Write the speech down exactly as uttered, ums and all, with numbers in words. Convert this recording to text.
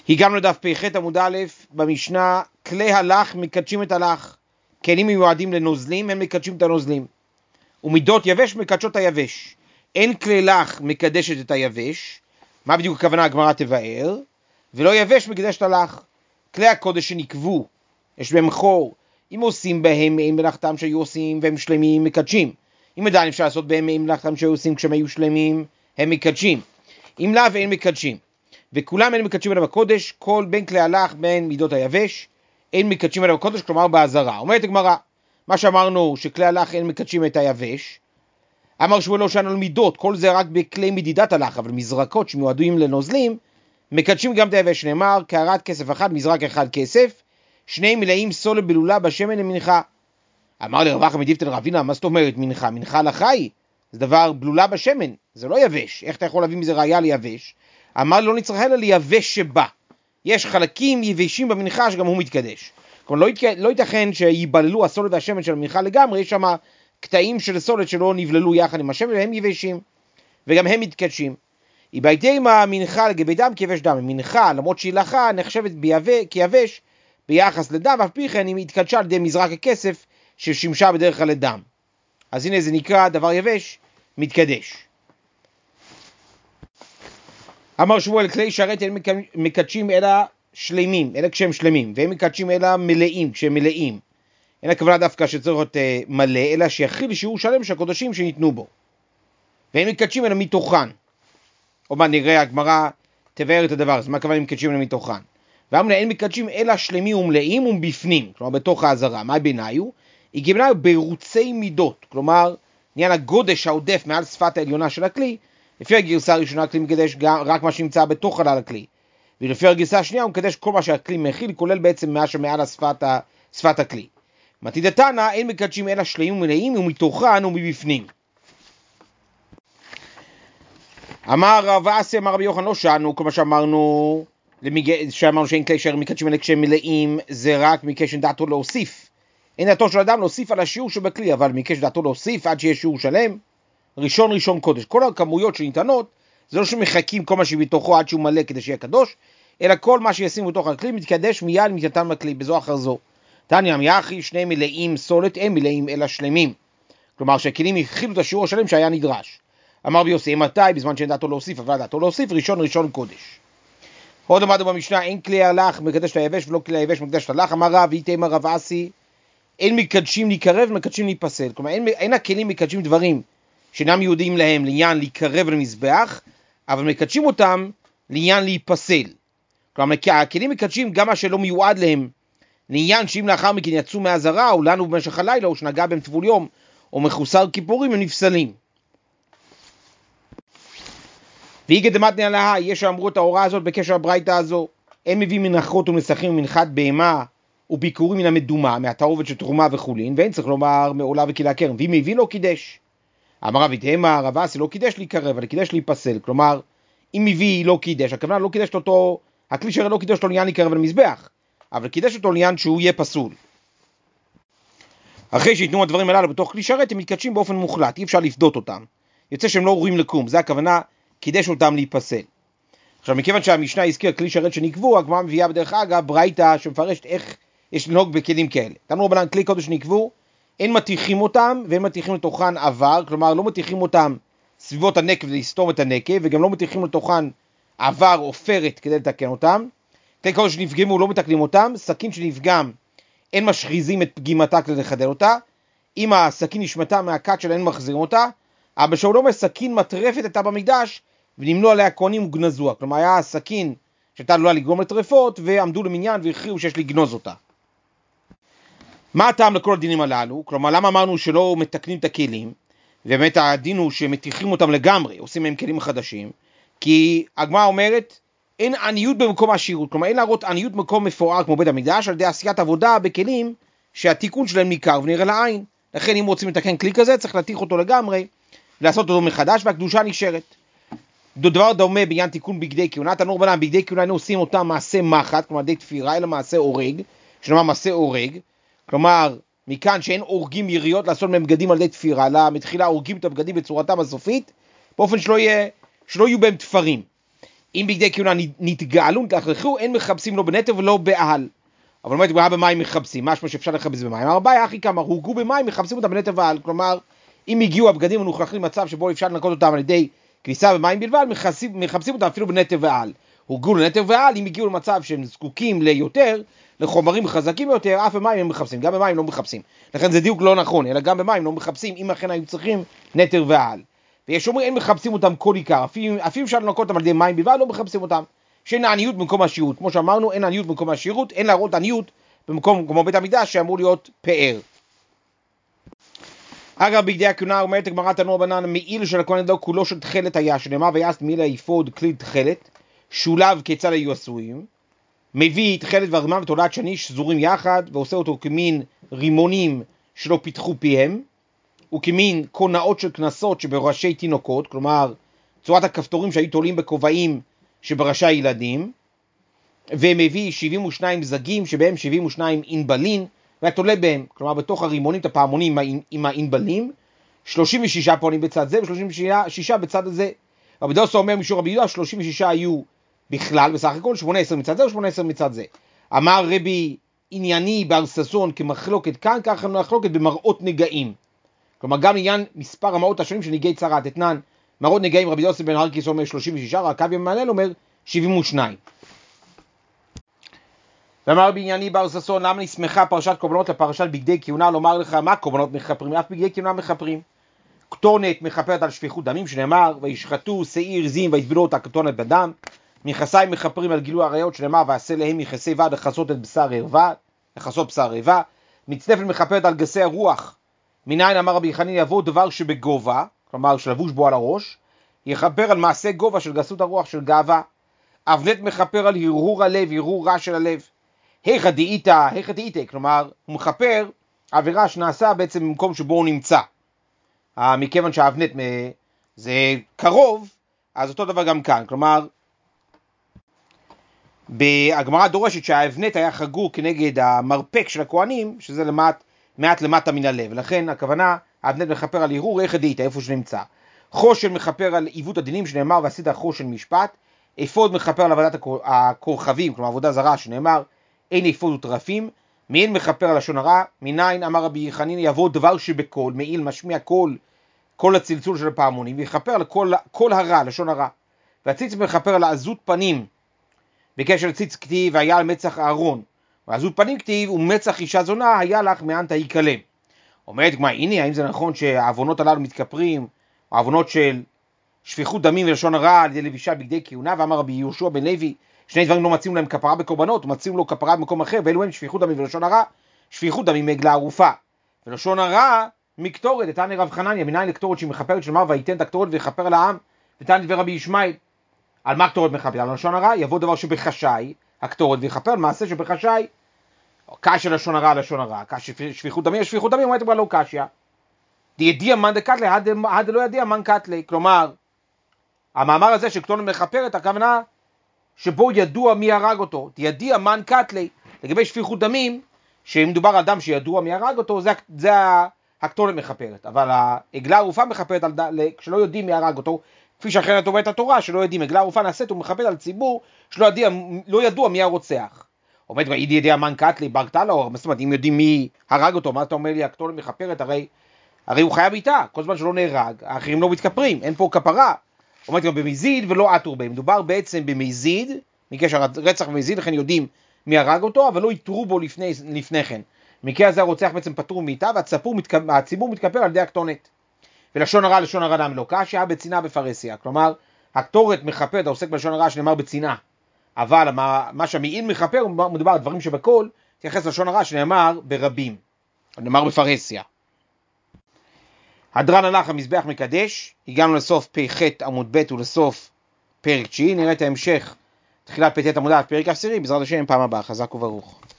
הגענו לדף פ"ח עמוד א' במשנה, כלי הלך מקדשים את הלך, כלים מיועדים לנוזלים, הם מקדשים את הנוזלים. ומידות יבש מקדשות היבש. אין כלי לך מקדשת את היבש, מה בדיוק הכוונה הגמרא תבאר, ולא יבש מקדשת הלך. כלי הקודש שנקבו, יש בהם חור, אם עושים בהם אין מלאכתם שהיו עושים והם שלמים, מקדשים. אם עדיין אפשר לעשות בהם אין מלאכתם שהיו עושים כשהם היו שלמים, הם מקדשים. אם לאו אין מקדשים. וכולם אין מקדשים עליו הקודש, כל בין כלי הלך בין מידות היבש, אין מקדשים עליו הקודש, כלומר בעזרה. אומרת הגמרא, מה שאמרנו שכלי הלך אין מקדשים את היבש, אמר שהוא לא שאנו על מידות, כל זה רק בכלי מדידת הלך, אבל מזרקות שמיועדים לנוזלים, מקדשים גם את היבש. נאמר, קערת כסף אחד, מזרק אחד כסף, שני מלאים סולת בלולה בשמן למנחה. אמר לרב אחא מדיפתא רבינה, מה זאת אומרת מנחה? מנחה לחי, זה דבר בלולה בשמן, זה לא יבש. איך אתה יכול להביא מזה ראיה ליבש? אמר לא נצטרך אלא ליבש שבה. יש חלקים יבשים במנחה שגם הוא מתקדש. כלומר לא, ית... לא ייתכן שיבללו הסולת והשמן של המנחה לגמרי, יש שם קטעים של הסולת שלא נבללו יחד עם השמן והם יבשים, וגם הם מתקדשים. היא בהתאם המנחה לגבי דם כיבש דם. מנחה, למרות שהיא לחה, נחשבת ביבש, כיבש ביחס לדם, אף פי כן היא התקדשה על ידי מזרק הכסף ששימשה בדרך כלל לדם. אז הנה זה נקרא דבר יבש, מתקדש. אמר שמואל, כלי שרת הם מקדשים אלא שלמים, אלא כשהם שלמים, והם מקדשים אלא מלאים, כשהם מלאים. אין הכוונה דווקא שצריך להיות מלא, אלא שיחיל שיעור שלם של הקודשים שניתנו בו. והם מקדשים אלא מתוכן. או מה נראה, הגמרא תבאר את הדבר, אז מה הכוונה הם מקדשים אלא מתוכן? ואמרנו, אין מקדשים אלא שלמים ומלאים ובפנים, כלומר בתוך העזרה. מה ביניו? היא גימנה ברוצי מידות, כלומר, עניין הגודש העודף מעל שפת העליונה של הכלי, לפי הגרסה הראשונה הכלי מקדש גם, רק מה שנמצא בתוך חלל הכלי. ולפי הגרסה השנייה הוא מקדש כל מה שהכלי מכיל, כולל בעצם מה שמעל השפת, שפת הכלי. מתידתנא אין מקדשים אלא שלמים ומלאים ומתוכן ומבפנים. אמר רב אסי, אמר רבי יוחנן לא שאנו, כמו שאמרנו, למג... שאמרנו שאין כלי שרת מקדשים אלא כשהם מלאים, זה רק מקש דעתו להוסיף. אין דעתו של אדם להוסיף על השיעור שבכלי, אבל מקש דעתו להוסיף עד שיש שיעור שלם, ראשון ראשון קודש. כל הכמויות שניתנות, זה לא שמחכים כל מה שבתוכו עד שהוא מלא כדי שיהיה קדוש, אלא כל מה שישימו בתוך הכלי מתקדש מיד מתייתם בכלי, בזו אחר זו. תניא יחי, שני מלאים סולת, אין מלאים אלא שלמים. כלומר שהכלים הכילו את השיעור השלם שהיה נדרש. אמר ביוסי, מתי? בזמן שאין דעתו להוסיף, אבל דעתו להוסיף, ראשון ראשון קודש. עוד למדנו במשנה, אין כלי הלך מקדש ליבש ולא כלי היבש מקדש להלך. אמר רב, איתם רב אסי, אין מקדשים להיקרב, מקדשים להיפסל. כלומר, אין, אין הכלים מקדשים דברים שאינם יהודים להם לעניין להיקרב למזבח, אבל מקדשים אותם לעניין להיפסל. כלומר, הכלים מקדשים גם מה שלא מיועד להם, לעניין שאם לאחר מכן יצאו מהעזרה, או לנו במשך הלילה, או שנגע בהם טבול יום, או מחוסר כיפורים, הם נפסלים. והיגד דמתניא להא, יש שאמרו את ההוראה הזאת בקשר הברייתא הזו, הם מביאים מנחות ומנסחים מנחת בהמה, וביקורים מן המדומה, מהתערובת של תרומה וחולין, ואין צריך לומר מעולה וכלי הכרם, ואם הביא לו קידש. אמר רב איתמר, רב אסי לא קידש להיקרב, אבל קידש להיפסל. כלומר, אם מביא לא קידש, הכוונה לא קידש אותו, הכלי שרת לא קידש אותו לעניין להיקרב למזבח, אבל קידש אותו לעניין שהוא יהיה פסול. אחרי שיתנו הדברים הללו בתוך כלי שרת, הם מתקדשים באופן מוחלט, אי אפשר לפדות אותם. יוצא שהם לא ראויים לקום, זה הכוונה, קידש אותם להיפסל. עכשיו, מכיוון שהמשנה הזכיר כלי שרת שנקבו, הגמרא מביאה בדרך אגב ברייתא שמפרשת איך יש לנהוג בכלים כאלה. תנו רבנן, כלי קודש שנקבו, אין מתיחים אותם, והם מתיחים לתוכן עבר, כלומר לא מתיחים אותם סביבות הנקב לסתום את הנקב, וגם לא מתיחים לתוכן עבר או פרת כדי לתקן אותם. כלי קודש שנפגמו לא מתקנים אותם, סכין שנפגם אין משחיזים את פגימתה כדי לחדל אותה, אם הסכין נשמטה מהקת שלה אין מחזירים אותה, אבל שאולומר סכין מטרפת הייתה במקדש, ונמנו עליה כהנים וגנזוה, כלומר היה סכין שהייתה עלולה לגרום לטרפות, ועמדו למניין והכריעו שיש לגנוז אותה. מה הטעם לכל הדינים הללו? כלומר, למה אמרנו שלא מתקנים את הכלים, ובאמת הדין הוא שמתיחים אותם לגמרי, עושים מהם כלים חדשים, כי הגמרא אומרת, אין עניות במקום העשירות, כלומר אין להראות עניות במקום מפואר כמו בית המקדש, על ידי עשיית עבודה בכלים שהתיקון שלהם ניכר ונראה לעין. לכן אם רוצים לתקן כלי כזה, צריך להתיך אותו לגמרי, לעשות אותו מחדש, והקדושה נשארת. דבר דומה בעניין תיקון בגדי כהונה, תנו רבנן, בגדי כהונה היינו עושים אותם מעשה מחט, כלומר די תפירה, אלא מעשה אורג, שנאמר מעשה אורג, כלומר מכאן שאין אורגים יריות לעשות מהם בגדים על ידי תפירה, אלא מתחילה אורגים את הבגדים בצורתם הסופית, באופן שלא יהיה, שלא יהיו בהם תפרים. אם בגדי כהונה נתגאלו, נתלכלכו, אין מחפשים לא בנטר ולא באהל. אבל אומרת, הוא היה במים מחפשים, משהו שאפשר לחפש במים. הרבה אחי כמה, הוגו במים, מחפשים אותם בנטר ואהל. כלומר, אם הגיעו הבגדים ונוכחים למצב שבו אפשר לנקות אותם על ידי כביסה במים בלבד, מחפשים, מחפשים אותם אפילו בנטר ואהל. הוגו לנטר ואהל, אם הגיעו למצב שהם זקוקים ליותר, לחומרים חזקים יותר, אף במים הם מחפשים, גם במים לא מחפשים. לכן זה דיוק לא נכון, אלא גם במים לא מחפשים, אם אכן היו צריכים נטר ואהל. ויש אומרים, אין מחפשים אותם כל עיקר, אפילו אפשר לנקות אותם על ידי מים בלבד, לא מחפשים אותם. שאין עניות במקום השירות, כמו שאמרנו, אין עניות במקום השירות, אין להראות עניות במקום כמו בית המקדש שאמור להיות פאר. אגב, בגדי הכהונה אומרת הגמרא תנו רבנן, מעיל של הכהן לא כולו של תכלת היה, שנאמר ויעש מילה יפוד כלי תכלת, שולב כיצד היו עשויים, מביא תכלת והרימה ותולעת שני שזורים יחד, ועושה אותו כמין רימונים שלא פיתחו פיהם, וכמין קונאות של כנסות שבראשי תינוקות, כלומר צורת הכפתורים שהיו תולים בכובעים שבראשי ילדים, ומביא שבעים ושניים זגים שבהם שבעים ושניים אינבלין, והתולה בהם, כלומר בתוך הרימונים, את הפעמונים עם האינבלים, שלושים ושש פועלים בצד זה ו-שלושים ושש בצד הזה. רבי דוסה אומר משור רבי יהודה, שלושים ושש היו בכלל, בסך הכל שמונה עשרה מצד זה ו-שמונה עשרה מצד זה. אמר רבי ענייני בר ששון כמחלוקת כאן, ככה מחלוקת במראות נגעים. כלומר גם עניין מספר המעות השונים של נגעי צרת, אתנן, מראות נגעים רבי דוסה בן הרקיס אומר שלושים ושש, רקבי מהלל אומר שבעים ושניים. ואמר בענייני בר ששון, למה נסמכה פרשת קורבנות לפרשת בגדי כהונה, לומר לך מה קורבנות מחפרים, אף בגדי כהונה מחפרים. כתונת מחפרת על שפיכות דמים, שנאמר וישחטו שעיר זים ויטבלו אותה כתונת בדם. מכסיים מחפרים על גילוי עריות, שנאמר ועשה להם מכסי ועד לכסות את בשר ערווה, לכסות בשר ערווה. מצנפת מחפרת על גסי הרוח, מניין אמר רבי חנין יבוא דבר שבגובה, כלומר שלבוש בו על הראש, יכפר על מעשה גובה של גסות הרוח של גאווה. אבנת מחפר על הרהור הלב, הרהור רע של הלב. היכא דאיתא, היכא דאיתא, כלומר הוא מחפר עבירה שנעשה בעצם במקום שבו הוא נמצא. מכיוון שהאבנת זה קרוב, אז אותו דבר גם כאן, כלומר הגמרא דורשת שהאבנת היה חגור כנגד המרפק של הכהנים, שזה למט, מעט למטה מן הלב, ולכן הכוונה האבנת מחפר על הרהור, היכא דאיתא, איפה שנמצא. חושן מחפר על עיוות הדינים, שנאמר ועשית חושן משפט. אפוד מחפר על עבודת הכוכבים, כלומר עבודה זרה, שנאמר אין אפוד וטרפים. מעיל מחפר על לשון הרע, מניין אמר רבי חנין יבוא דבר שבקול, מעיל משמיע קול, קול הצלצול של הפעמונים, ויחפר על קול, קול הרע, לשון הרע. והציץ מחפר על עזות פנים, בקשר לציץ כתיב היה על מצח אהרון, ועזות פנים כתיב ומצח אישה זונה היה לך מאן תהיקלם. אומרת מה, הנה האם זה נכון שהעוונות הללו מתכפרים, העוונות של שפיכות דמים ולשון הרע על ידי לבישה בגדי כהונה, ואמר רבי יהושע בן לוי, שני דברים לא מציעים להם כפרה בקורבנות, מציעים לו כפרה במקום אחר, ואלו הם שפיכות דמים ולשון הרע, שפיכות דמים מעגלה ערופה, ולשון הרע מקטורת, תנא רב חנניה, מניין לקטורת שהיא מחפרת של מר ויתן את הקטורת ויחפר לעם, ותנא דבר רבי ישמעאל, על מה קטורת מחפרת? על לשון הרע, יבוא דבר שבחשאי, הקטורת ויחפר, מעשה שבחשאי, קשיא לשון הרע לשון הרע, קשיא שפיכות דמים, שפיכות דמים, אומרת לא קשיא, דידיע מן דקתלי, עד לא ידיע מן קתלי, כלומר, המאמר הזה שכתונת מחפרת, הכוונה שבו ידוע מי הרג אותו, ידיע מן קתלי, לגבי שפיכות דמים, שמדובר על אדם שידוע מי הרג אותו, זה, זה הכתונת מחפרת, אבל העגלה ערופה מחפרת על, כשלא יודעים מי הרג אותו, כפי שאחרת אומרת התורה, שלא יודעים, עגלה ערופה נעשית ומחפרת על ציבור, שלא ידוע, לא ידוע מי הרוצח. אומרת, ואידי ידיע מן קתלי, ברגתה לו, זאת אומרת, אם יודעים מי הרג אותו, מה אתה אומר לי, הכתונת מחפרת, הרי, הרי הוא חייב איתה, כל זמן שלא נהרג, האחרים לא מתכפרים, אין פה כפרה. אומרת גם במזיד ולא עטור בהם, מדובר בעצם במזיד, מקשר רצח במזיד, לכן יודעים מי הרג אותו, אבל לא יתרו בו לפני, לפני כן. מקרה הזה הרוצח בעצם פטור מאיתה, והציבור מתכפר על ידי הכתונת. ולשון הרע, לשון הרע נם לא קשיא, בצנעה בפרהסיה. כלומר, הכתורת מחפרת, העוסק בלשון הרע שנאמר בצנעה. אבל מה, מה שהמעיל מחפר, מדובר על דברים שבכל, תייחס לשון הרע שנאמר ברבים. נאמר בפרהסיה. הדרן הלך המזבח מקדש, הגענו לסוף פ"ח עמוד ב' ולסוף פרק תשיעי, נראה את ההמשך, תחילת פ"ט עמוד א' פרק עשירי, בעזרת השם פעם הבאה, חזק וברוך.